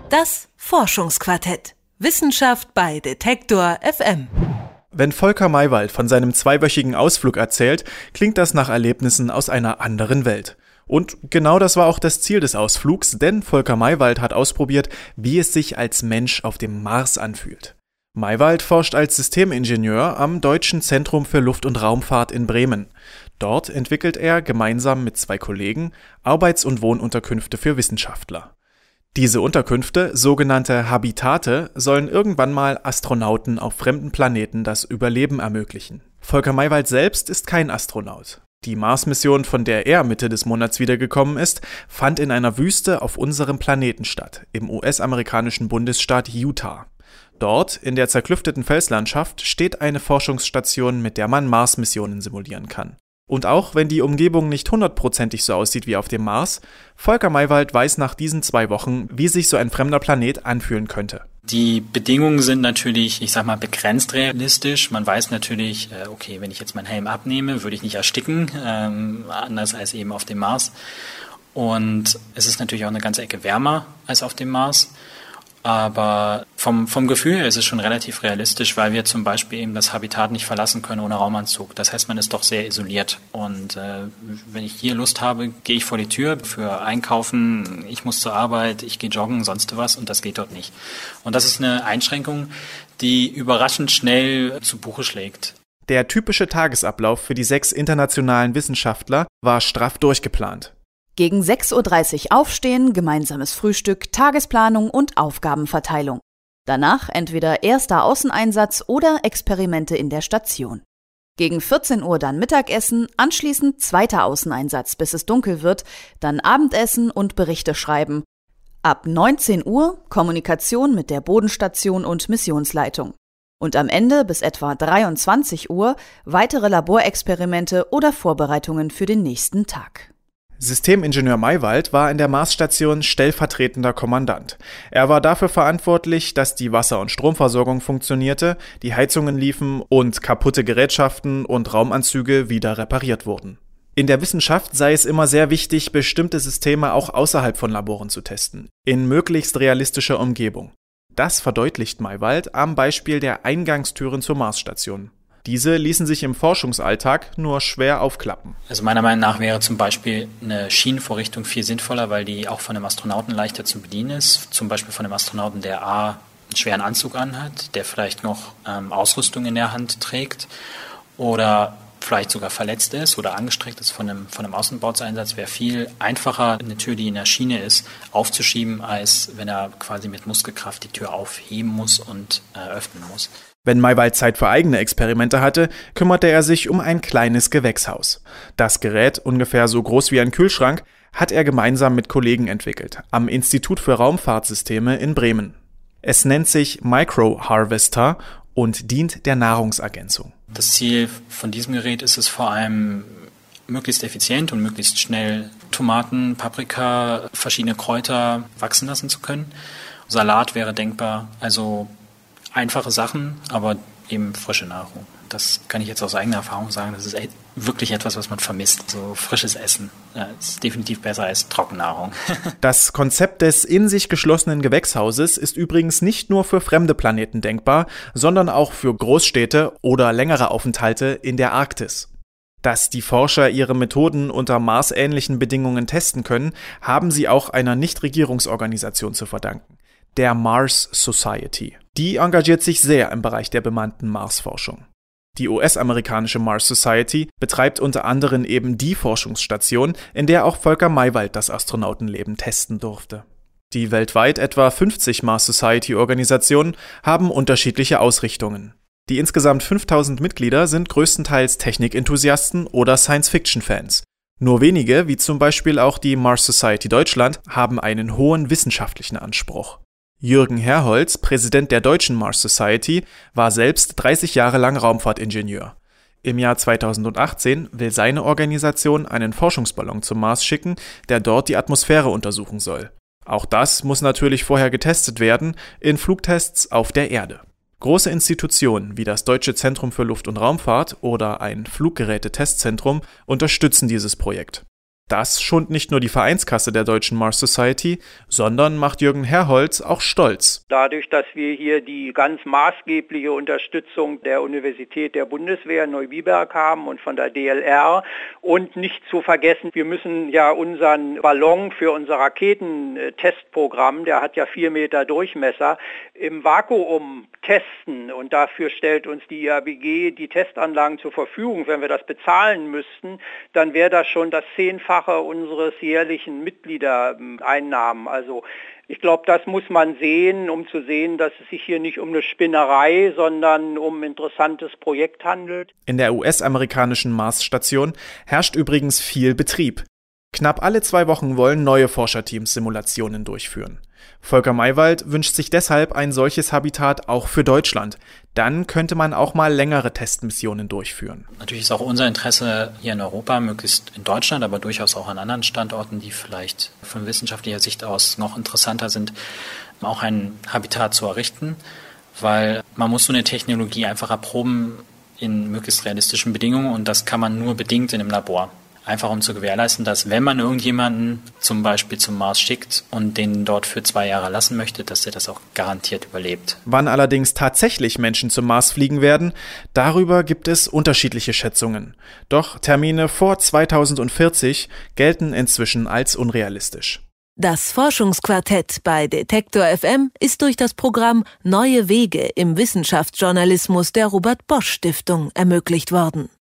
Das Forschungsquartett. Wissenschaft bei Detektor FM. Wenn Volker Maywald von seinem 2-wöchigen Ausflug erzählt, klingt das nach Erlebnissen aus einer anderen Welt. Und genau das war auch das Ziel des Ausflugs, denn Volker Maywald hat ausprobiert, wie es sich als Mensch auf dem Mars anfühlt. Maywald forscht als Systemingenieur am Deutschen Zentrum für Luft- und Raumfahrt in Bremen. Dort entwickelt er gemeinsam mit 2 Kollegen Arbeits- und Wohnunterkünfte für Wissenschaftler. Diese Unterkünfte, sogenannte Habitate, sollen irgendwann mal Astronauten auf fremden Planeten das Überleben ermöglichen. Volker Maywald selbst ist kein Astronaut. Die Mars-Mission, von der er Mitte des Monats wiedergekommen ist, fand in einer Wüste auf unserem Planeten statt, im US-amerikanischen Bundesstaat Utah. Dort, in der zerklüfteten Felslandschaft, steht eine Forschungsstation, mit der man Mars-Missionen simulieren kann. Und auch wenn die Umgebung nicht 100%ig so aussieht wie auf dem Mars, Volker Maywald weiß nach diesen 2 Wochen, wie sich so ein fremder Planet anfühlen könnte. Die Bedingungen sind natürlich, begrenzt realistisch. Man weiß natürlich, okay, wenn ich jetzt meinen Helm abnehme, würde ich nicht ersticken, anders als eben auf dem Mars. Und es ist natürlich auch eine ganze Ecke wärmer als auf dem Mars. Aber vom Gefühl her ist es schon relativ realistisch, weil wir zum Beispiel eben das Habitat nicht verlassen können ohne Raumanzug. Das heißt, man ist doch sehr isoliert. Und wenn ich hier Lust habe, gehe ich vor die Tür für Einkaufen, ich muss zur Arbeit, ich gehe joggen, sonst was, und das geht dort nicht. Und das ist eine Einschränkung, die überraschend schnell zu Buche schlägt. Der typische Tagesablauf für die 6 internationalen Wissenschaftler war straff durchgeplant. Gegen 6.30 Uhr aufstehen, gemeinsames Frühstück, Tagesplanung und Aufgabenverteilung. Danach entweder erster Außeneinsatz oder Experimente in der Station. Gegen 14 Uhr dann Mittagessen, anschließend zweiter Außeneinsatz, bis es dunkel wird, dann Abendessen und Berichte schreiben. Ab 19 Uhr Kommunikation mit der Bodenstation und Missionsleitung. Und am Ende bis etwa 23 Uhr weitere Laborexperimente oder Vorbereitungen für den nächsten Tag. Systemingenieur Maywald war in der Marsstation stellvertretender Kommandant. Er war dafür verantwortlich, dass die Wasser- und Stromversorgung funktionierte, die Heizungen liefen und kaputte Gerätschaften und Raumanzüge wieder repariert wurden. In der Wissenschaft sei es immer sehr wichtig, bestimmte Systeme auch außerhalb von Laboren zu testen, in möglichst realistischer Umgebung. Das verdeutlicht Maywald am Beispiel der Eingangstüren zur Marsstation. Diese ließen sich im Forschungsalltag nur schwer aufklappen. Also meiner Meinung nach wäre zum Beispiel eine Schienenvorrichtung viel sinnvoller, weil die auch von einem Astronauten leichter zu bedienen ist. Zum Beispiel von einem Astronauten, der einen schweren Anzug anhat, der vielleicht noch Ausrüstung in der Hand trägt oder vielleicht sogar verletzt ist oder angestreckt ist von einem Außenbordeinsatz, wäre viel einfacher, eine Tür, die in der Schiene ist, aufzuschieben, als wenn er quasi mit Muskelkraft die Tür aufheben muss und öffnen muss. Wenn Maywald Zeit für eigene Experimente hatte, kümmerte er sich um ein kleines Gewächshaus. Das Gerät, ungefähr so groß wie ein Kühlschrank, hat er gemeinsam mit Kollegen entwickelt, am Institut für Raumfahrtsysteme in Bremen. Es nennt sich Micro-Harvester und dient der Nahrungsergänzung. Das Ziel von diesem Gerät ist es vor allem, möglichst effizient und möglichst schnell Tomaten, Paprika, verschiedene Kräuter wachsen lassen zu können. Salat wäre denkbar, also einfache Sachen, aber eben frische Nahrung. Das kann ich jetzt aus eigener Erfahrung sagen, das ist wirklich etwas, was man vermisst. So frisches Essen ist definitiv besser als Trockennahrung. Das Konzept des in sich geschlossenen Gewächshauses ist übrigens nicht nur für fremde Planeten denkbar, sondern auch für Großstädte oder längere Aufenthalte in der Arktis. Dass die Forscher ihre Methoden unter marsähnlichen Bedingungen testen können, haben sie auch einer Nichtregierungsorganisation zu verdanken, der Mars Society. Die engagiert sich sehr im Bereich der bemannten Marsforschung. Die US-amerikanische Mars Society betreibt unter anderem eben die Forschungsstation, in der auch Volker Maywald das Astronautenleben testen durfte. Die weltweit etwa 50 Mars Society-Organisationen haben unterschiedliche Ausrichtungen. Die insgesamt 5000 Mitglieder sind größtenteils Technikenthusiasten oder Science-Fiction-Fans. Nur wenige, wie zum Beispiel auch die Mars Society Deutschland, haben einen hohen wissenschaftlichen Anspruch. Jürgen Herholz, Präsident der Deutschen Mars Society, war selbst 30 Jahre lang Raumfahrtingenieur. Im Jahr 2018 will seine Organisation einen Forschungsballon zum Mars schicken, der dort die Atmosphäre untersuchen soll. Auch das muss natürlich vorher getestet werden, in Flugtests auf der Erde. Große Institutionen wie das Deutsche Zentrum für Luft- und Raumfahrt oder ein Fluggerätetestzentrum unterstützen dieses Projekt. Das schont nicht nur die Vereinskasse der Deutschen Mars Society, sondern macht Jürgen Herholz auch stolz. Dadurch, dass wir hier die ganz maßgebliche Unterstützung der Universität der Bundeswehr in Neubiberg haben und von der DLR und nicht zu vergessen, wir müssen ja unseren Ballon für unser Raketentestprogramm, der hat ja 4 Meter Durchmesser, im Vakuum testen und dafür stellt uns die IABG die Testanlagen zur Verfügung. Wenn wir das bezahlen müssten, dann wäre das schon das 10-fache unseres jährlichen Mitgliedereinnahmen. Also ich glaube, das muss man sehen, um zu sehen, dass es sich hier nicht um eine Spinnerei, sondern um ein interessantes Projekt handelt. In der US-amerikanischen Marsstation herrscht übrigens viel Betrieb. Knapp alle 2 Wochen wollen neue Forscherteams Simulationen durchführen. Volker Maywald wünscht sich deshalb ein solches Habitat auch für Deutschland. Dann könnte man auch mal längere Testmissionen durchführen. Natürlich ist auch unser Interesse hier in Europa, möglichst in Deutschland, aber durchaus auch an anderen Standorten, die vielleicht von wissenschaftlicher Sicht aus noch interessanter sind, auch ein Habitat zu errichten, weil man muss so eine Technologie einfach erproben in möglichst realistischen Bedingungen und das kann man nur bedingt in einem Labor. Einfach um zu gewährleisten, dass wenn man irgendjemanden zum Beispiel zum Mars schickt und den dort für 2 Jahre lassen möchte, dass der das auch garantiert überlebt. Wann allerdings tatsächlich Menschen zum Mars fliegen werden, darüber gibt es unterschiedliche Schätzungen. Doch Termine vor 2040 gelten inzwischen als unrealistisch. Das Forschungsquartett bei Detektor FM ist durch das Programm Neue Wege im Wissenschaftsjournalismus der Robert Bosch Stiftung ermöglicht worden.